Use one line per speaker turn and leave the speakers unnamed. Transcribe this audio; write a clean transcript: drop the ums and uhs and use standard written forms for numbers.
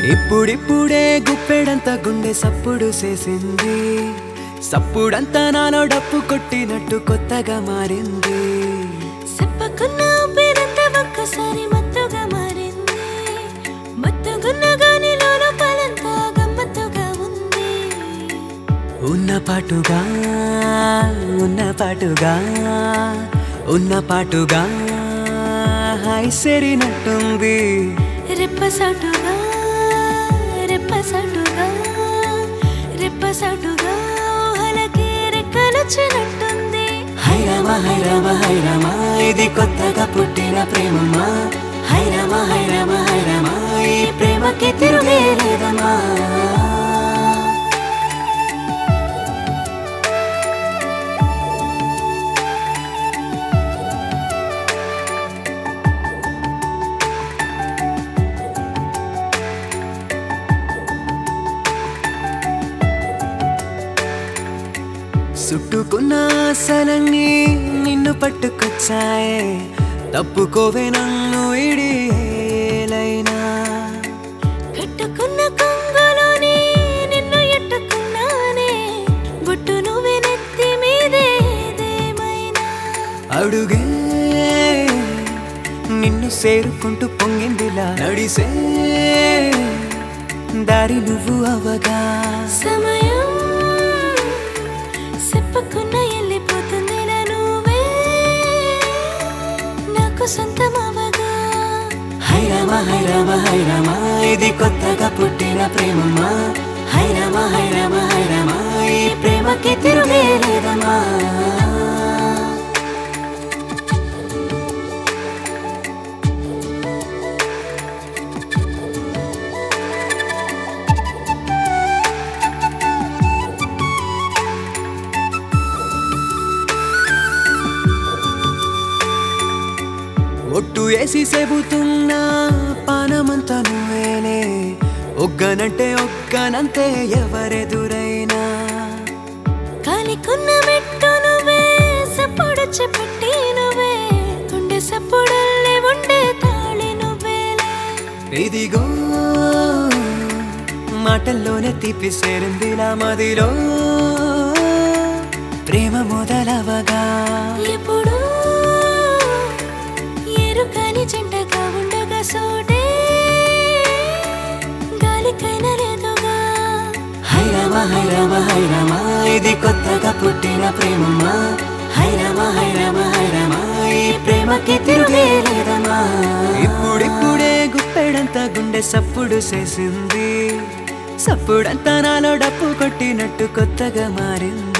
ఇప్పుడిప్పుడే గుప్పెడంత గుండె సప్పుడు చేసింది. సప్పుడంతా నాలో డప్పు కొట్టినట్టు కొత్తగా మారింది.
చెప్పకున్న పేరంతా ఒక్కసారి మత్తుగా మారింది. మత్తుగున్న గాని లోపలంతా గమ్మత్తుగా ఉంది.
ఉన్న పాటుగా హాయ్ సెరినట్టుంది.
రెప్పసాటుగా ఊహలకి రెక్కలొచ్చినట్టుంది.
హైరామా హైరామా హైరామా ఇది కొత్తగా పుట్టిన ప్రేమమ్మా. హైరామా హైరామా హైరామా ఈ ప్రేమకి తిరుగే లేదమ్మా. చుట్టుకున్న ఆశలన్నీ నిన్ను పట్టుకొచ్చాయే. తప్పుకోవే నన్ను ఇడియేలైనా.
కట్టుకున్న కొంగులోనే నిన్ను ఎట్టుకున్నానే. బొట్టు నువ్వే నెత్తి మీదేమైనా.
అడుగే నిన్ను చేరుకుంటూ పొంగిందిలా. నడిసే దారి నువ్వు అవగా.
సమయం చెప్పకున్న వెళ్ళిపోతుందిలా. నువ్వే నాకు సొంతమవగా.
హైరామా హైరామా హైరామా ఇది కొత్తగా పుట్టిన ప్రేమమ్మా. హైరామా హైరామా హైరామా ఈ ప్రేమకి తిరుగే లేదమ్మా. ఒట్టు వేసి చెబుతున్నా పానమంతా నువ్వేనే. ఒగ్గనంటే ఒగ్గనంతే ఎవరెదురైనా.
కాలికున్న మెట్టు నువ్వే, సప్పుడు చెప్పట్టి నువ్వే. గుండె సప్పుడల్లే ఉండే తాళి నువ్వేలే.
ఇదిగో మాటల్లోనే తీపి సేరిందిలా మదిలో. ప్రేమ మొదలవగా
ఎప్పుడు ఎరుకని జంటగా ఉండగా సోడే గాలికైనా లేదుగా.
హైరామా హైరామా హైరామా ఇది కొత్తగా పుట్టిన ప్రేమమ్మా. హైరామా హైరామా హైరామా ఈ ప్రేమకి తిరుగే లేదమ్మా. ఇప్పుడిప్పుడే గుప్పెడంత గుండె సప్పుడు చేసింది. సప్పుడంతా నాలో డప్పు కొట్టినట్టు కొత్తగా మారింది.